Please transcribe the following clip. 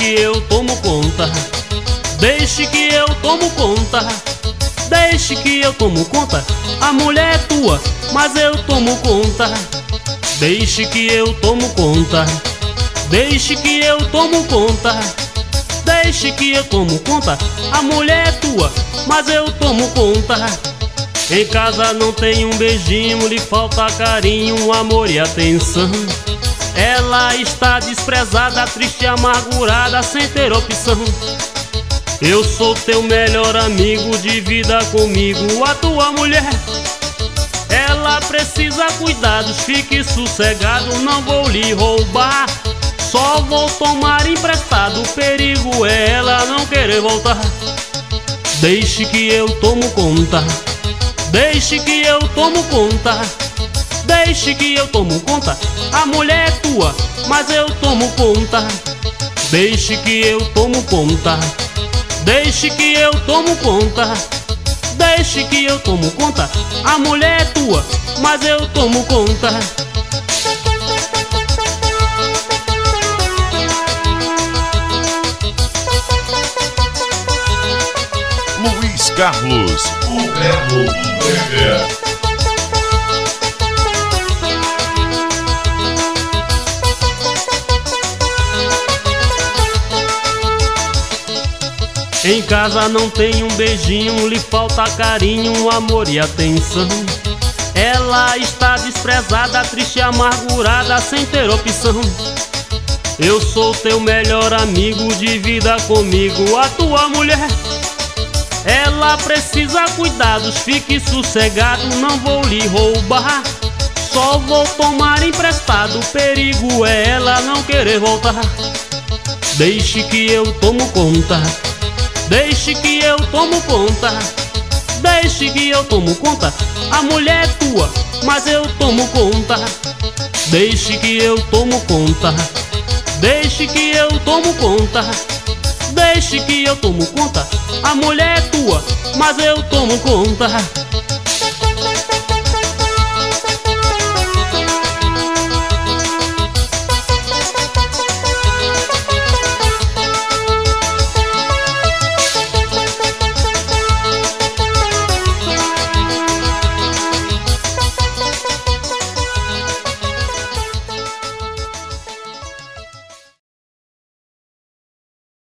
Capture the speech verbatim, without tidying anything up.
que eu tomo conta. Deixe que eu tomo conta. Deixe que eu tomo conta. A mulher é tua, mas eu tomo conta. Deixe que eu tomo conta. Deixe que eu tomo conta. Deixe que eu tomo conta. A mulher é tua, mas eu tomo conta. Em casa não tem um beijinho, lhe falta carinho, amor e atenção. Ela está desprezada, triste e amargurada, sem ter opção. Eu sou teu melhor amigo, divida comigo a tua mulher. Ela precisa cuidados, fique sossegado, não vou lhe roubar. Só vou tomar emprestado, o perigo é ela não querer voltar. Deixe que eu tomo conta. Deixe que eu tomo conta. Deixe que eu tomo conta. A mulher é tua, mas eu tomo conta. Deixe que eu tomo conta. Deixe que eu tomo conta. Deixe que eu tomo conta. A mulher é tua, mas eu tomo conta. Luiz Carlos, o Belo Brega. Em casa não tem um beijinho, lhe falta carinho, amor e atenção. Ela está desprezada, triste e amargurada, sem ter opção. Eu sou teu melhor amigo, divida comigo a tua mulher. Ela precisa cuidados, fique sossegado, não vou lhe roubar. Só vou tomar emprestado, o perigo é ela não querer voltar. Deixe que eu tomo conta. Deixe que eu tomo conta. Deixe que eu tomo conta. A mulher é tua, mas eu tomo conta. Deixe que eu tomo conta. Deixe que eu tomo conta. Deixe que eu tomo conta. A mulher é tua, mas eu tomo conta.